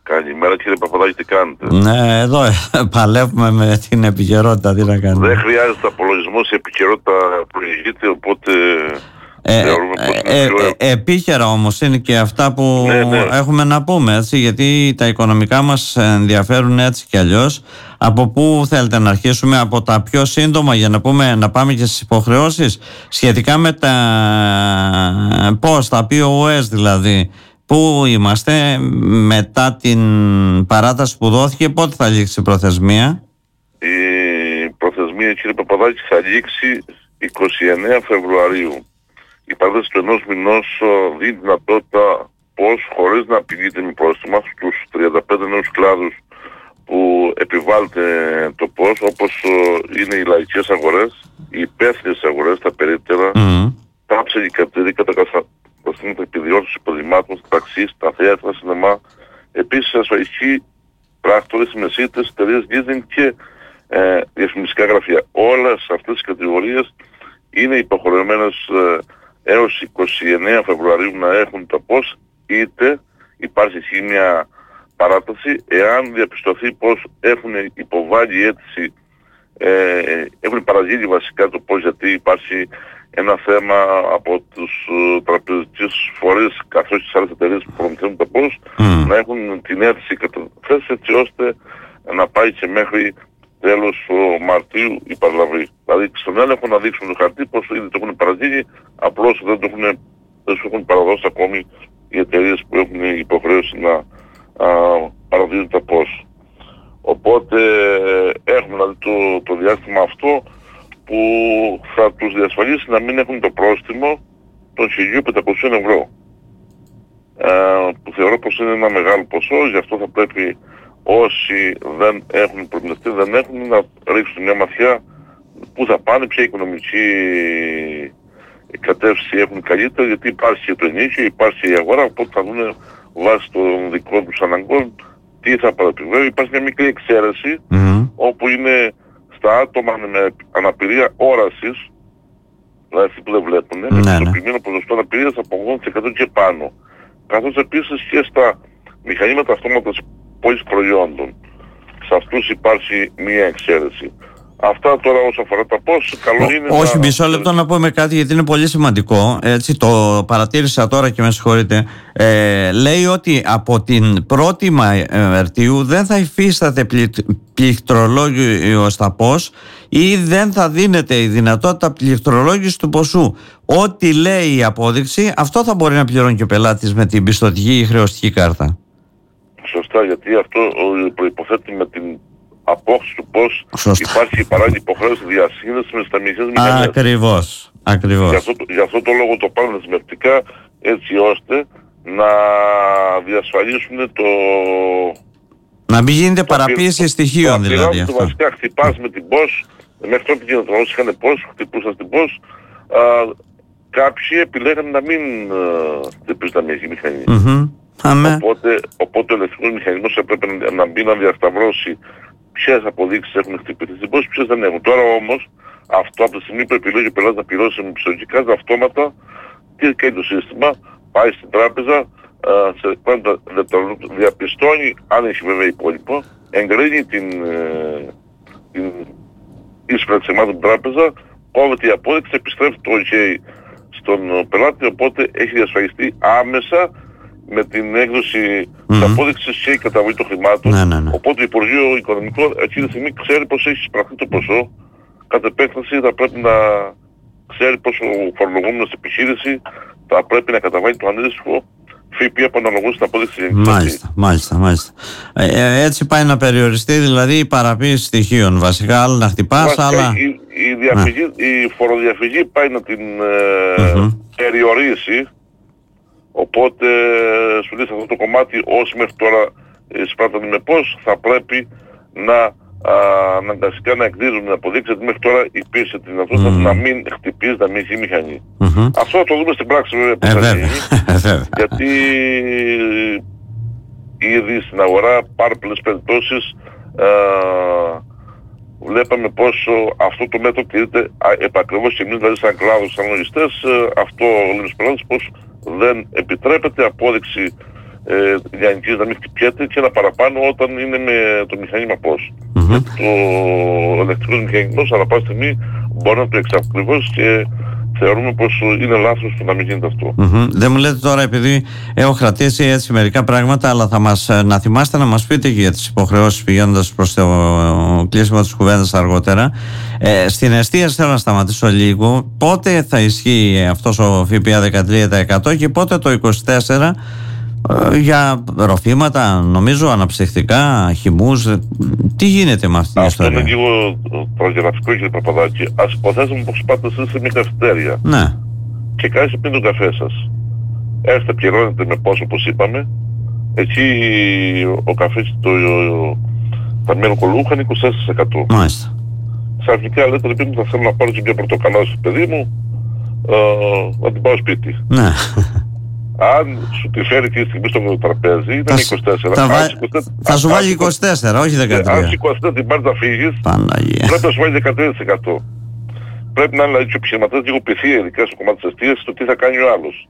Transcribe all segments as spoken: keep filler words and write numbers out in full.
Καλημέρα κύριε Παπαδάκη, τι κάνετε? Ναι, εδώ παλεύουμε με την επικαιρότητα, τι να κάνουμε. Δεν χρειάζεται απολογισμός, η επικαιρότητα προηγείται, οπότε ε, θεωρούμε πως είναι ε, πιο... ε, ε, επίκαιρα όμως είναι και αυτά που ναι, ναι. έχουμε να πούμε, έτσι, γιατί τα οικονομικά μας ενδιαφέρουν έτσι κι αλλιώς. Από πού θέλετε να αρχίσουμε? Από τα πιο σύντομα, για να πούμε, να πάμε και στις υποχρεώσεις σχετικά με τα πώς, τα πι ο ες δηλαδή. Πού είμαστε μετά την παράταση που δόθηκε, πότε θα λήξει η προθεσμία? Η προθεσμία, κύριε Παπαδάκη, θα λήξει εικοστή ενάτη Φεβρουαρίου. Η παράταση του ενός μηνός δίνει δυνατότητα πως, χωρίς να απειλείται με πρόστιμα στους τριάντα πέντε νέους κλάδους που επιβάλλεται το πώς, όπως είναι οι λαϊκές αγορές, οι υπεύθυνες αγορές, τα περίπτερα, mm. τα ψελικατήρια, τα καταστήματα επιδιόρθωσης υποδημάτων, στα ταξί, στα θέατρα, σινεμά, επίσης ασφαλιστικοί πράκτορες, μεσίτες, εταιρείες leasing και ε, διαφημιστικά γραφεία. Όλες αυτές οι κατηγορίες είναι υποχρεωμένες ε, έως εικοστή ενάτη Φεβρουαρίου να έχουν το πώς, είτε υπάρχει μια παράταση εάν διαπιστωθεί πως έχουν υποβάλει αίτηση, ε, έχουν παραγγείλει βασικά το πώς, γιατί υπάρχει ένα θέμα από τους uh, τραπεζικούς φορείς καθώς και τις άλλες εταιρείες που προμηθεύουν το πώς mm. να έχουν την αίτηση καταθέσει έτσι ώστε να πάει και μέχρι τέλος uh, Μαρτίου η παραλαβή. Δηλαδή στον έλεγχο να δείξουν το χαρτί πως ήδη το έχουν παραγγείλει, απλώς δεν το έχουν, δεν σου έχουν παραδώσει ακόμη οι εταιρείες που έχουν υποχρέωση να uh, παραδίδουν τα πώς. Οπότε έχουμε δηλαδή το, το διάστημα αυτό που θα τους διασφαλίσει να μην έχουν το πρόστιμο των χίλια πεντακόσια ευρώ. Ε, που θεωρώ πως είναι ένα μεγάλο ποσό, γι' αυτό θα πρέπει όσοι δεν έχουν προμηθευτεί, δεν έχουν, να ρίξουν μια ματιά που θα πάνε, ποια οικονομική κατεύθυνση έχουν καλύτερα, γιατί υπάρχει και το ενίκιο, υπάρχει η αγορά, οπότε θα δουν βάσει των δικών τους αναγκών τι θα παραπηβεύει. Υπάρχει μια μικρή εξαίρεση mm-hmm. όπου είναι στα άτομα με αναπηρία όρασης, δηλαδή αυτοί που δεν βλέπουν, με ναι, πιστοποιημένο ναι. ποσοστό αναπηρίας από ογδόντα τοις εκατό και πάνω. Καθώς επίσης και στα μηχανήματα αυτόματας πώλησης προϊόντων. Σε αυτούς υπάρχει μία εξαίρεση. Αυτά τώρα όσον αφορά τα πώς, καλό Ο, είναι όχι, να... μισό λεπτό να πούμε κάτι, γιατί είναι πολύ σημαντικό. Έτσι, το παρατήρησα τώρα και με συγχωρείτε. Ε, λέει ότι από την πρώτη Μαρτίου δεν θα υφίσταται πληκτρολόγιο στα πώς ή δεν θα δίνεται η δυνατότητα πληκτρολόγηση του ποσού. Ό,τι λέει η απόδειξη, αυτό θα μπορεί να πληρώνει και ο πελάτης με την πιστωτική ή χρεωστική κάρτα. Σωστά, γιατί αυτό προϋποθέτει με την απόκτηση του πώς υπάρχει παράλληλη υποχρέωση διασύνδεσης με τις ταμιακές μηχανές. Ακριβώς, ακριβώς. Γι' αυτό, γι' αυτό το λόγο το πάνε δεσμευτικά, έτσι ώστε να διασφαλίσουν το... Να μην γίνεται παραποίηση στοιχείων δηλαδή. Το βασικά χτυπάς με την πώς, μέχρι τότε γίνεται όσοι είχαν πώς, χτυπούσαν στην πώς, α, κάποιοι επιλέγαν να μην χτυπήσουν ταμιακή μηχανή. Mm-hmm. Οπότε, οπότε ο ελεκτρικός μηχανισμός έπρεπε να, να μπει να διασταυρώσει ποιες αποδείξεις έχουν χτυπηθεί στην πώς, ποιες δεν έχουν. Τώρα όμως, αυτό από τη στιγμή που επιλέγει ο πελάτης να πληρώσει με πιστωτική κάρτα, αυτόματα τι κάνει το σύστημα, πάει στην τράπεζα, α, σε πέντε δευτερόλεπτα διαπιστώνει, αν έχει βέβαια υπόλοιπο, εγκρίνει την, ε, την ίσπρα εξαιμάτων την τράπεζα, κόβεται η απόδειξη, επιστρέφει το OK στον πελάτη, οπότε έχει διασφαλιστεί άμεσα με την έκδοση mm-hmm. της απόδειξης και η καταβολή των χρημάτων. Ναι, ναι, ναι. Οπότε το Υπουργείο Οικονομικών εκείνη τη στιγμή ξέρει πως έχει εισπραχθεί το ποσό. Κατ' επέκταση θα πρέπει να ξέρει πως ο φορολογούμενος επιχείρηση θα πρέπει να καταβάλει το αντίστοιχο ΦΠΑ που αναλογούν στην απόδειξη. Μάλιστα, μάλιστα, μάλιστα. Ε, έτσι πάει να περιοριστεί δηλαδή η παραποίηση στοιχείων. Βασικά, άλλα να χτυπάς, βασικά, άλλα... Η, η, διαφυγή, ναι. η φοροδιαφυγή πάει να την ε, mm-hmm. περιορίσει. Οπότε σου λέει σε αυτό το κομμάτι όσοι μέχρι τώρα εισπράττουν με πώς θα πρέπει να αναγκαστικά να εκδίδουν την αποδείξη, γιατί μέχρι τώρα υπήρξε τη δυνατότητα mm. να μην χτυπήσει, να μην έχει μηχανή. Mm-hmm. Αυτό θα το δούμε στην πράξη βέβαια που θα γίνει, γιατί ήδη στην αγορά πάρα πολλές περιπτώσεις α, βλέπαμε πόσο αυτό το μέτρο τηρείται επακριβώς και εμείς δηλαδή σαν κλάδος, σαν λογιστές, αυτό λέμε στους πελάτες πως δεν επιτρέπεται απόδειξη ε, λιανικής να μην χτυπιέται και ένα παραπάνω όταν είναι με το μηχανήμα πώς. Mm-hmm. Το ηλεκτρικός μηχανισμός ανά πάση στιγμή μπορεί να το εξακριβώσει και θεωρούμε πως είναι λάθος το να μην γίνεται αυτό. Mm-hmm. Δεν μου λέτε τώρα, επειδή έχω κρατήσει έτσι μερικά πράγματα, αλλά θα μας, να θυμάστε να μας πείτε και για τις υποχρεώσεις πηγαίνοντας προς το κλείσιμο της κουβέντας αργότερα. Ε, στην εστίαση θέλω να σταματήσω λίγο. Πότε θα ισχύει αυτός ο ΦΠΑ δεκατρία τοις εκατό και πότε το είκοσι τέσσερα τοις εκατό για ροφήματα, νομίζω, αναψυκτικά, χυμούς? Τι γίνεται με αυτή την αυτό ιστορία? Αυτό είναι λίγο τραγελαφικό, κύριε Παπαδάκη. Ας υποθέσουμε πως πάτε εσείς σε μια καφετέρια. Ναι. Και κάνετε πίνει τον καφέ σας. Έρθετε, πληρώνετε με πόσο, όπως είπαμε. Εκεί ο καφές, το, τα μελοκολούχα είναι είκοσι τέσσερα τοις εκατό. Μάλιστα. Ξαφνικά λέτε, λοιπόν, θα θέλω να πάρω και μια πορτοκαλάδα στο παιδί μου, ε, να την πάω σπίτι. Ναι. Αν σου τη φέρει τη στιγμή στο τραπέζι, ήταν θα, είκοσι τέσσερα. Θα, βα... είκοσι τέσσερα, θα σου βάλει είκοσι τέσσερα, όχι δεκατρία. Αν είκοσι τέσσερα την πάρεις να φύγεις, Παναγία, πρέπει να σου βάλει δεκατρία τοις εκατό. Πρέπει να είναι δηλαδή, και ο επιχειρηματίας λίγο πειθία, ειδικά στο κομμάτι της εστίασης, το τι θα κάνει ο άλλος.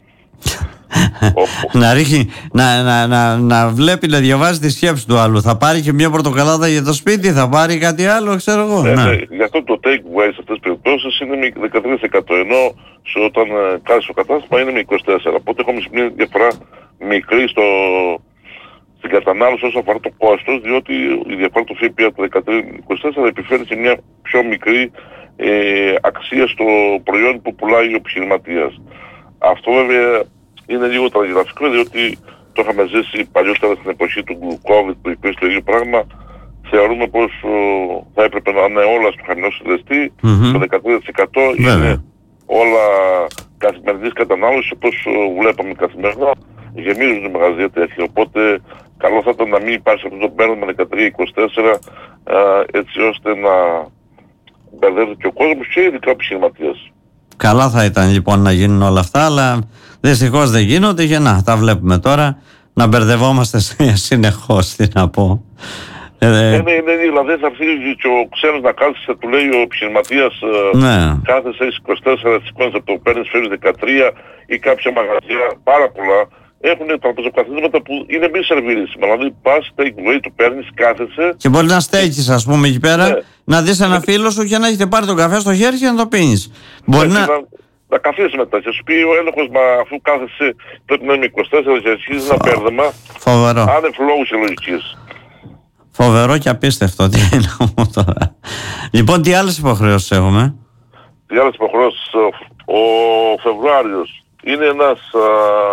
να, ρίχνει, να, να, να, να βλέπει, να διαβάζει τη σκέψη του άλλου. Θα πάρει και μια πορτοκαλάδα για το σπίτι, θα πάρει κάτι άλλο, ξέρω εγώ. Ναι, ναι. Ναι. Γι' αυτό το take away σε αυτές τις περιπτώσεις είναι με δεκατρία τοις εκατό, ενώ σε όταν ε, κάνεις το κατάστημα είναι με είκοσι τέσσερα τοις εκατό. Οπότε έχουμε μια διαφορά μικρή στο, στην κατανάλωση όσο αφορά το κόστος, διότι η διαφορά του ΦΠΑ του δεκατρία με είκοσι τέσσερα επιφέρει σε μια πιο μικρή ε, αξία στο προϊόν που πουλάει ο επιχειρηματίας. Αυτό βέβαια είναι λίγο τραγελαφικό, διότι το είχαμε ζήσει παλιότερα στην εποχή του COVID που υπήρχε το ίδιο πράγμα. Θεωρούμε πως ο, θα έπρεπε να είναι όλα στο χαμηλό συντελεστή, mm-hmm. το δεκατρία τοις εκατό είναι όλα καθημερινής κατανάλωσης, όπως βλέπαμε καθημερινά, γεμίζουν οι μαγαζιά τέτοια. Οπότε καλό θα ήταν να μην υπάρξει αυτό το πέρασμα δεκατρία είκοσι τέσσερα, α, έτσι ώστε να μπερδεύεται και ο κόσμος και ειδικά ο επιχειρηματίας. Καλά θα ήταν λοιπόν να γίνουν όλα αυτά, αλλά δυστυχώς δεν γίνονται και να, τα βλέπουμε τώρα να μπερδευόμαστε συνεχώς, τι να πω. Ε, ναι, ναι, δηλαδή θα αρχίσει και ο ξένος να κάθισε, του λέει ο επιχειρηματίας, ναι. κάθεσαι είκοσι τέσσερα, σηκώνεις από το παίρνεις, φέρεις δεκατρία ή κάποια μαγαζιά, πάρα πολλά, έχουν τραπεζοκαθίσματα που είναι μη σερβίρισιμα. Δηλαδή πας, take away, το παίρνεις, κάθεσαι. Και μπορεί να στέκεις, ας πούμε, εκεί πέρα, ναι. να δεις ένα φίλο σου και να έχετε πάρει τον καφέ στο χέρι και να το πίνεις. Μπορεί ναι, να... να... να καθίσεις μετά και σου πει ο έλεγχος, μα αφού κάθεσαι πρέπει να είναι είκοσι τέσσερα και αρχίζεις ένα πέρδεμα. Φοβερό. Άνευ λόγου και λογικής. Φοβερό και απίστευτο, τι είναι όμως τώρα. Λοιπόν, τι άλλες υποχρεώσεις έχουμε? Τι άλλες υποχρεώσεις? Ο Φεβρουάριος είναι ένας α,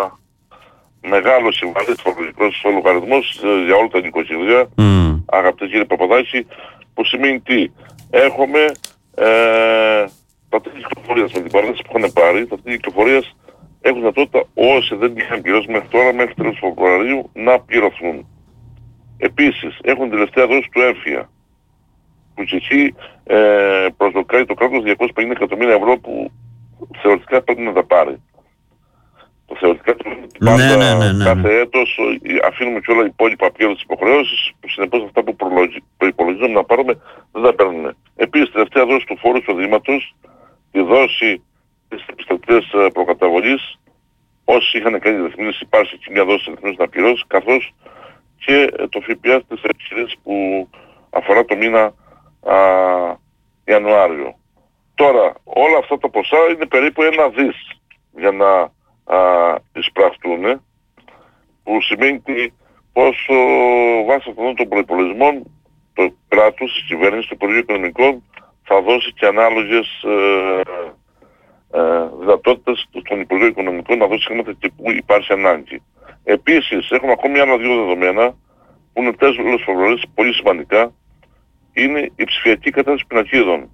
μεγάλος συμβατής φορολογικός λογαριασμός για όλα τα νοικοκυριά, mm. αγαπητέ κύριε Παπαδάκη, που σημαίνει τι? Έχουμε ε, τα τέτοια κυκλοφορίας με την παράδοση που είχαν πάρει, τα τέτοια κυκλοφορίας έχουν δυνατότητα όσοι δεν είχαν πληρώσει μέχρι τώρα, μέχρι τέλος Φεβρουαρίου, να πληρωθούν. Επίσης, έχουν τελευταία δόση του έμφυα, που και εκεί ε, προσδοκάει το κράτος διακόσια πενήντα εκατομμύρια ευρώ που θεωρητικά πρέπει να τα πάρει. Το θεωρητικά του πάντα ναι, ναι, ναι, ναι. κάθε έτος αφήνουμε και όλα οι υπόλοιπα απ' τις υποχρεώσεις, που συνεπώς αυτά που προϋπολογίζουμε να πάρουμε δεν τα παίρνουμε. Επίσης, τελευταία δόση του φόρου εισοδήματος, τη δόση της επιστρεπτής προκαταβολής, όσοι είχαν κάνει ρυθμίσεις, υπάρχει και μια δόση ρυθμίσεις να πληρώσει, καθώς και το ΦΠΑ στις επιχειρήσεις που αφορά το μήνα α, Ιανουάριο. Τώρα, όλα αυτά τα ποσά είναι περίπου ένα δις για να α, εισπραχτούν, που σημαίνει πως βάσει αυτών των προϋπολογισμών το κράτος, η κυβέρνηση, το Υπουργείο Οικονομικών θα δώσει και ανάλογες ε, ε, δυνατότητες στον Υπουργείο Οικονομικών να δώσει χρήματα και που υπάρχει ανάγκη. Επίσης, έχουμε ακόμη άλλα δύο δεδομένα που είναι τέλος Φεβρουαρίου, πολύ σημαντικά. Είναι η ψηφιακή κατάσταση πινακίδων.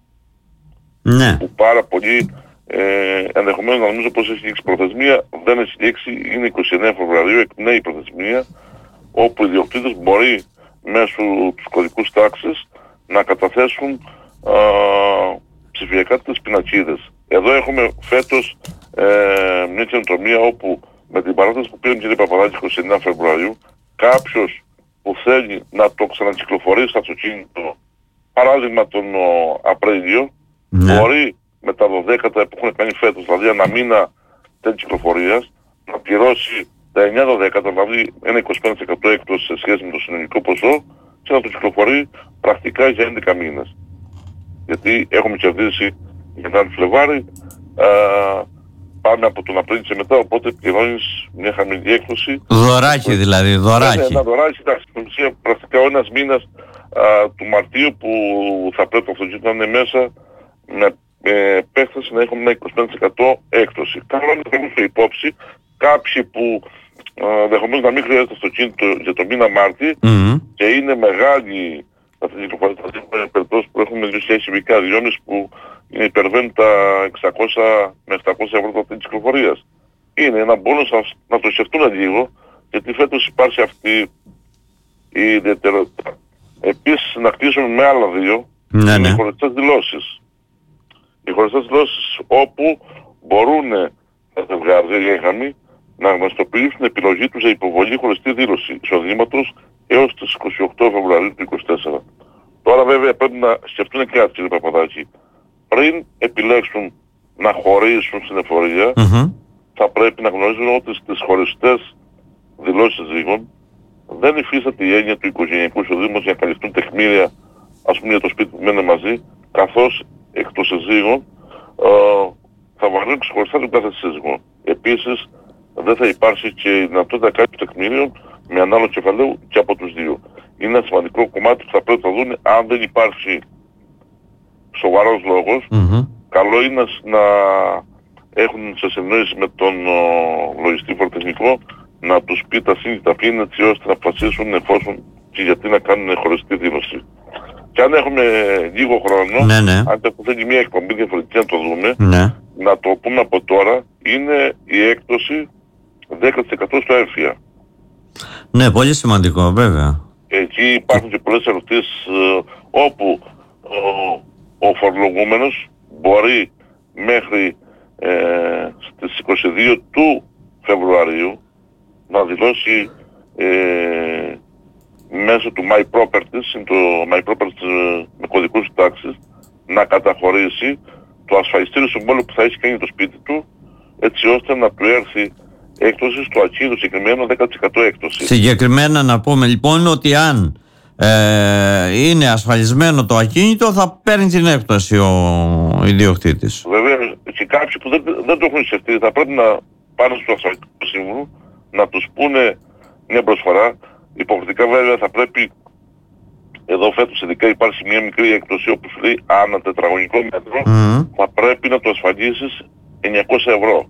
Ναι. Που πάρα πολύ ε, ενδεχομένως να νομίζω πως έχει λήξει προθεσμία, δεν έχει λήξει, είναι είκοσι εννέα Φεβρουαρίου, εκπνέει η προθεσμία, όπου οι ιδιοκτήτες μπορεί μέσω τους κωδικούς τάξης να καταθέσουν α, ψηφιακά τις πινακίδες. Εδώ έχουμε φέτος ε, μια καινοτομία όπου με την παράταση που πήραμε κύριε Παπαδάκη είκοσι εννέα Φεβρουαρίου, κάποιος που θέλει να το ξανακυκλοφορήσει στο αυτοκίνητο, παράδειγμα τον ο, Απρίλιο, ναι. μπορεί με τα δωδέκατα που έχουν κάνει φέτος, δηλαδή ένα μήνα τέτοιας κυκλοφορίας, να πληρώσει τα εννιά δωδέκατα, δηλαδή ένα είκοσι πέντε τοις εκατό έκπτωση σε σχέση με το συνολικό ποσό, και να το κυκλοφορεί πρακτικά για έντεκα μήνες. Γιατί έχουμε κερδίσει για τον Φλεβάρι, πάμε από τον Απρίλιο και μετά, οπότε πληρώνεις μια χαμηλή έκπτωση. Δωράκι δηλαδή, δωράκι. Ναι, ένα δωράκι, εντάξει, στην ουσία πρακτικά ο ένας μήνας α, του Μαρτίου που θα πρέπει το αυτοκίνητο να είναι μέσα με ε, επέκταση να έχουμε ένα είκοσι πέντε τοις εκατό έκπτωση. Καλό είναι να έχουμε υπόψη κάποιοι που ενδεχομένως να μην χρειάζεται αυτοκίνητο για το μήνα Μάρτι mm-hmm. και είναι μεγάλη αυτή η κυκλοφορία. Δηλαδή περιπτώσεις που έχουμε δύο χιλιάδες κυβικά δυόμισι που υπερβαίνουν τα εξακόσια με επτακόσια ευρώ της κυκλοφορίας. Είναι ένα μπόνος να το σκεφτούν λίγο, γιατί φέτος υπάρχει αυτή η ιδιαιτερότητα. Επίσης να κλείσουμε με άλλα δύο, ναι, ναι. οι χωριστές δηλώσεις. Οι χωριστές δηλώσεις όπου μπορούν τα ζευγάρια οι έγγαμοι να γνωστοποιήσουν την επιλογή τους για υποβολή χωριστή δήλωση εισοδήματος έως τις είκοσι οκτώ Φεβρουαρίου του είκοσι τέσσερα. Τώρα βέβαια πρέπει να σκεφτούν κάτι, κύριε Παπαδάκη. Πριν επιλέξουν να χωρίσουν στην εφορία, mm-hmm. θα πρέπει να γνωρίζουν ότι στις χωριστές δηλώσεις ζύγων δεν υφίσταται η έννοια του οικογενειακού εισοδήματος για να καλυφθούν τεκμήρια, ας πούμε για το σπίτι που μένουν μαζί, καθώς εκ των συζύγων ε, θα βαρύνουν ξεχωριστά τον κάθε σύζυγο. Επίσης, δεν θα υπάρξει και η δυνατότητα κάποιου τεκμήριων με ανάλογο κεφαλαίου και από τους δύο. Είναι ένα σημαντικό κομμάτι που θα πρέπει να δουν. Αν δεν υπάρχει σοβαρός λόγος, mm-hmm. καλό είναι να έχουν σε συνεννόηση με τον ο, λογιστή φοροτεχνικό να τους πει τα σύν και τα πλήν, έτσι ώστε να αποφασίσουν εφόσον και γιατί να κάνουν χωριστή δήλωση. Και αν έχουμε λίγο χρόνο, ναι, ναι. αν το θέλει μια εκπομπή διαφορετική να το δούμε, ναι. να το πούμε από τώρα, είναι η έκπτωση δέκα τοις εκατό στο έμφυα. Ναι, πολύ σημαντικό βέβαια. Εκεί υπάρχουν και πολλές ερωτήσεις ε, όπου ο, ο φορολογούμενος μπορεί μέχρι ε, στις είκοσι δύο του Φεβρουαρίου να δηλώσει ε, μέσω του My Properties, είναι το My Properties με κωδικούς τάξης, να καταχωρήσει το ασφαλιστήριο συμβόλαιο που θα έχει κάνει το σπίτι του, έτσι ώστε να του έρθει έκπτωση στο ακίνητο συγκεκριμένο δέκα τοις εκατό έκπτωση. Συγκεκριμένα να πούμε λοιπόν ότι αν ε, είναι ασφαλισμένο το ακίνητο θα παίρνει την έκπτωση ο ιδιοκτήτης. Βέβαια και κάποιοι που δεν, δεν το έχουν σκεφτεί θα πρέπει να πάνε στο ασφαλιστικό σύμβουλο να τους πούνε μια προσφορά. Υποχρεωτικά βέβαια θα πρέπει, εδώ φέτος ειδικά υπάρχει μια μικρή έκπτωση όπου σου λέει ανά τετραγωνικό μέτρο mm. θα πρέπει να το ασφαλίσεις εννιακόσια ευρώ.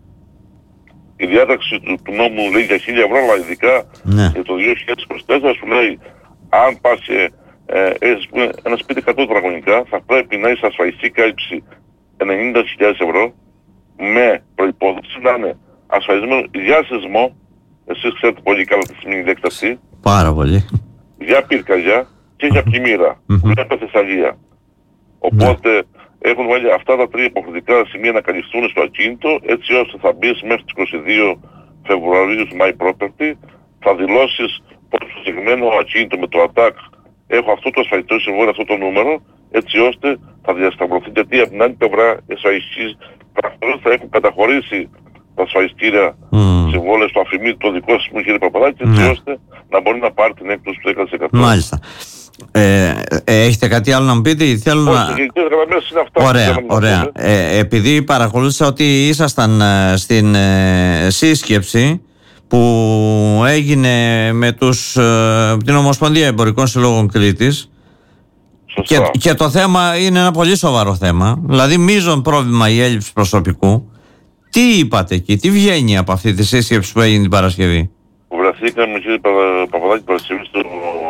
Η διάταξη του, του νόμου λέει για χίλια ευρώ, αλλά ειδικά ναι. για το δύο χιλιάδες είκοσι τέσσερα σου λέει αν πας σε ε, ε, ένα σπίτι εκατό τετραγωνικά θα πρέπει να είσαι ασφαλιστική κάλυψη ενενήντα χιλιάδες ευρώ με προϋπόθεση να είναι ασφαλισμένο για σεισμό, εσείς ξέρετε πολύ καλά τι σημαίνει η λέξη αυτή, πάρα πολύ, για πυρκαγιά και για πλημμύρα, για πεθεσσαλία. Οπότε ναι. έχουν βάλει αυτά τα τρία υποχρεωτικά σημεία να καλυφθούν στο ακίνητο, έτσι ώστε θα μπεις μέχρι τις είκοσι δύο Φεβρουαρίου στο My Property, θα δηλώσεις πως το συγκεκριμένο ακίνητο με το ΑΤΑΚ έχω αυτό το ασφαλιστικό συμβόλαιο, αυτό το νούμερο, έτσι ώστε θα διασταυρωθεί, γιατί από την άλλη πλευρά οι ασφαλιστικές πρακτορές θα έχουν καταχωρήσει τα ασφαλιστήρια mm. συμβόλαια στο αφημί το δικό σας μου κύριε Παπαδάκη, έτσι mm. ώστε να μπορεί να πάρει την έκπτωση του δέκα τοις εκατό. Μάλιστα. Ε, ε, έχετε κάτι άλλο να μου πείτε? Θέλω Όχι, να... οι γραμμές είναι αυτά. Ωραία, ωραία. Ε, επειδή παρακολούθησα ότι ήσασταν ε, στην ε, σύσκεψη που έγινε με τους, ε, την Ομοσπονδία Εμπορικών Συλλόγων Κρήτης και, και το θέμα είναι ένα πολύ σοβαρό θέμα, δηλαδή μείζον πρόβλημα η έλλειψη προσωπικού. Τι είπατε εκεί, τι βγαίνει από αυτή τη σύσκεψη που έγινε την Παρασκευή? Βρεθήκαμε κύριε Παπαδάκη Παρασκευή στο,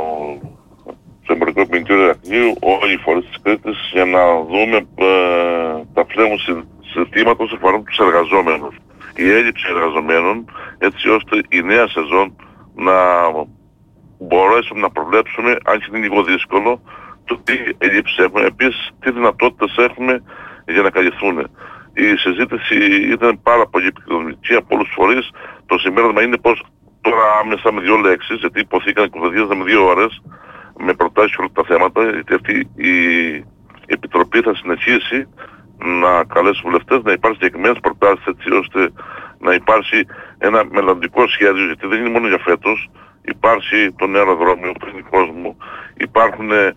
στο Εμπορικό Επιμελητήριο Ηρακλείου όλοι οι φορείς της Κρήτης για να δούμε ε, τα φλέγουν συστήματος που αφορούν τους εργαζόμενους. Η έλλειψη εργαζομένων, έτσι ώστε η νέα σεζόν να μπορέσουμε να προβλέψουμε, αν και είναι λίγο δύσκολο, το τι έλλειψη έχουμε, επίσης τι δυνατότητες έχουμε για να καλυφθούν. Η συζήτηση ήταν πάρα πολύ επικοινωνική από όλους τους φορείς. Το συμπέρασμα είναι πως τώρα άμεσα με δύο λέξεις, γιατί υποθήκαν κουβεντιάζαμε δύο ώρες με προτάσεις όλα τα θέματα, γιατί αυτή η Επιτροπή θα συνεχίσει να καλέσει τους βουλευτές να υπάρξει συγκεκριμένες προτάσεις έτσι ώστε να υπάρξει ένα μελλοντικό σχέδιο, γιατί δεν είναι μόνο για φέτος. Υπάρχει το νέο αεροδρόμιο πριν κόσμο, υπάρχουν ε,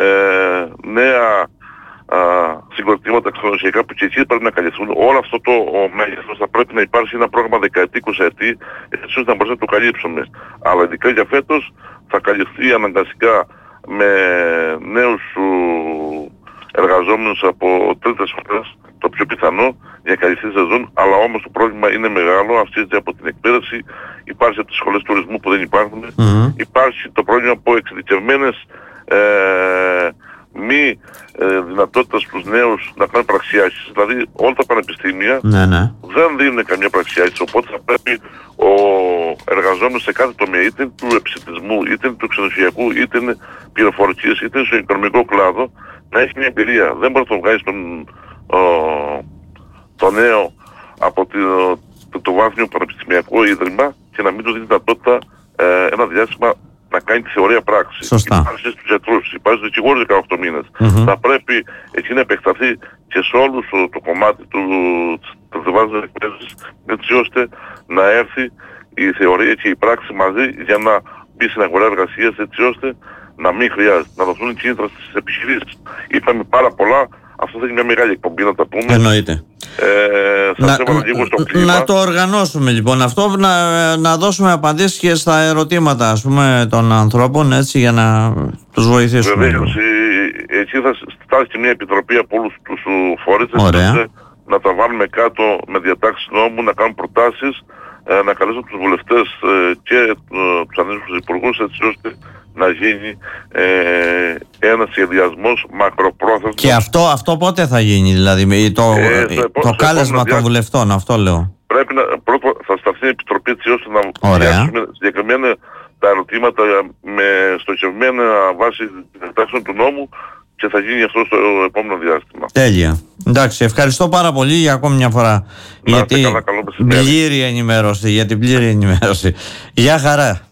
νέα α, συγκροτήματα ξενοδοχειακά που και εκεί πρέπει να καλυφθούν. Όλο αυτό το μέγεθος θα πρέπει να υπάρξει ένα πρόγραμμα δεκαετή, εικοσαετή, έτσι ώστε να μπορούμε να το καλύψουμε. Αλλά ειδικά για φέτος θα καλυφθεί αναγκαστικά με νέους εργαζόμενους από τρίτες χώρες, το πιο πιθανό για καλυφθεί σεζόν, αλλά όμως το πρόβλημα είναι μεγάλο, αυξίζεται από την εκπαίδευση, υπάρχει από τις σχολές τουρισμού που δεν υπάρχουν, mm-hmm. υπάρχει το πρόβλημα από εξειδικευμένες ε, μη ε, δυνατότητες στους νέους να κάνουν πραξιάσεις. Δηλαδή όλα τα πανεπιστήμια ναι, ναι. δεν δίνουν καμία πραξιάσεις, οπότε θα πρέπει ο εργαζόμενος σε κάθε τομέα, είτε του επιστημισμού, είτε του ξενοδοχειακού, είτε πληροφορικής, είτε στο οικονομικό κλάδο, να έχει μια εμπειρία. Δεν μπορεί να το βγάλει στον ο, το νέο από το, το, το βάθμιο πανεπιστημιακό ίδρυμα και να μην του δίνει δυνατότητα ε, ένα διάστημα να κάνει τη θεωρία πράξη. Σωστά. Υπάρχει στους γιατρούς, υπάρχει στους δικηγόρους δεκαοκτώ μήνες. Mm-hmm. Θα πρέπει εκεί να επεκταθεί και σε όλους το, το κομμάτι του τριτοβάθμιας εκπαίδευσης, έτσι ώστε να έρθει η θεωρία και η πράξη μαζί για να μπει στην αγορά εργασίας, έτσι ώστε να μην χρειάζεται, να δοθούν κίνητρα στις επιχειρήσεις. Είπαμε πάρα πολλά. Αυτό θα είναι μια μεγάλη εκπομπή να τα πούμε. Εννοείται. Ε, να, λίγο στο κλίμα. να το οργανώσουμε λοιπόν αυτό, να, να δώσουμε απαντήσεις και στα ερωτήματα, ας πούμε, των ανθρώπων, έτσι, για να τους βοηθήσουμε. Βεβαίως, εκεί θα στάσει και μια επιτροπή από όλους τους φορείς, να τα βάλουμε κάτω με διατάξεις νόμου, να κάνουν προτάσεις, να καλέσουν τους βουλευτές και τους αντίστοιχους υπουργούς, έτσι ώστε να γίνει ε, ένας σχεδιασμός μακροπρόθεσμος. Και αυτό, αυτό πότε θα γίνει, δηλαδή, το, ε, το, το κάλεσμα των βουλευτών, αυτό λέω. Πρέπει να, πρώτα θα σταθεί η επιτροπή έτσι ώστε να φτιάξουμε συγκεκριμένα τα ερωτήματα με στοχευμένα βάση διατάξεων του νόμου και θα γίνει αυτό στο επόμενο διάστημα. Τέλεια. Εντάξει, ευχαριστώ πάρα πολύ για ακόμη μια φορά. Να, για την πλήρη ενημέρωση, για την πλήρη ενημέρωση. Γεια χαρά.